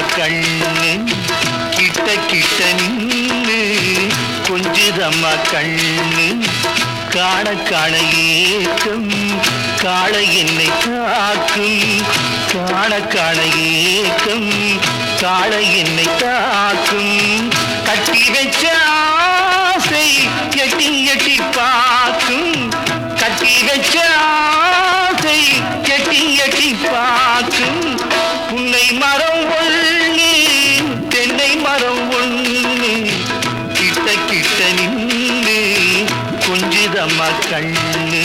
கண்ணு கிட்ட கிட்ட நின்னு கொஞ்சுதம்மா கண்ணு காண காண ஏக்கம் காளை என்னை தாக்கும் காண காண ஏக்கம் காளை என்னை தாக்கும் கட்டி வச்ச ஆசை எட்டி எட்டி பார்க்கும் கட்டி வச்ச ஆசை எட்டி எட்டி பார்க்கும் புன்னை மரம் ஒண்ணு தென்னை மரம் ஒண்ணு கிட்ட கிட்ட நின்று கொஞ்சுதம்மா கண்ணு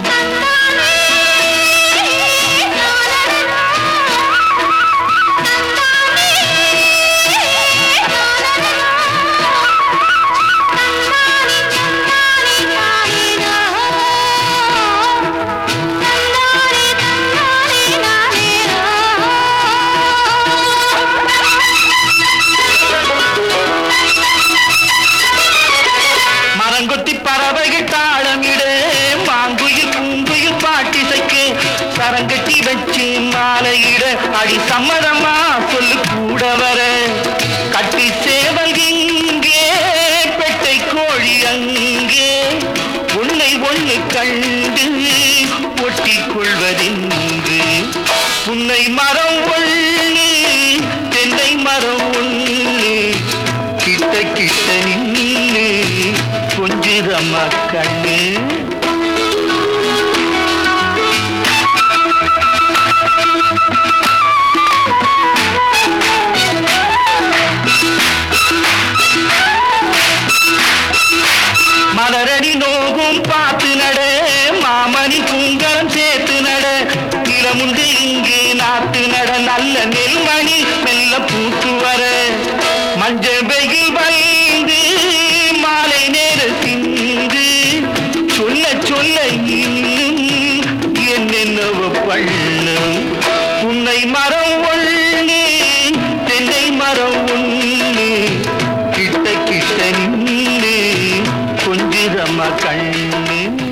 கொத்தி பறவைகள் தாளமிட மாங்குயில் பூங்குயில் பாட்டிசைக்கு சரங்கட்டி வச்சு மாலையிட அடி சம்மதமா சொல்லு கூட வர கட்டி சேவல் இங்கே பெட்டை கோழி அங்கே உன்னை ஒண்ணு கண்டு ஒட்டி கொள்வதென்று புன்னை மரம் ஒண்ணு தென்னை மரம் ஒண்ணு கிட்ட கிட்ட நின்று கொஞ்சுதம்மா கண்ணு மலரடி நோகும் பார்த்து நட மாமணி குங்கரம் சேர்த்து நட இளமுண்டு இங்கே நாட்டு நட நல்ல நெல்மணி மெல்ல பூத்து வர மஞ்ச வெயில் வளைந்து மாலை நேர சிந்து சொல்ல சொல்ல இன்னும் என்னென்னவோ பண்ணும் புன்னை மரம் ஒண்ணு தென்னை மரம் ஒண்ணு கிட்ட கிட்ட நின்று கொஞ்சுதம்மா கண்ணு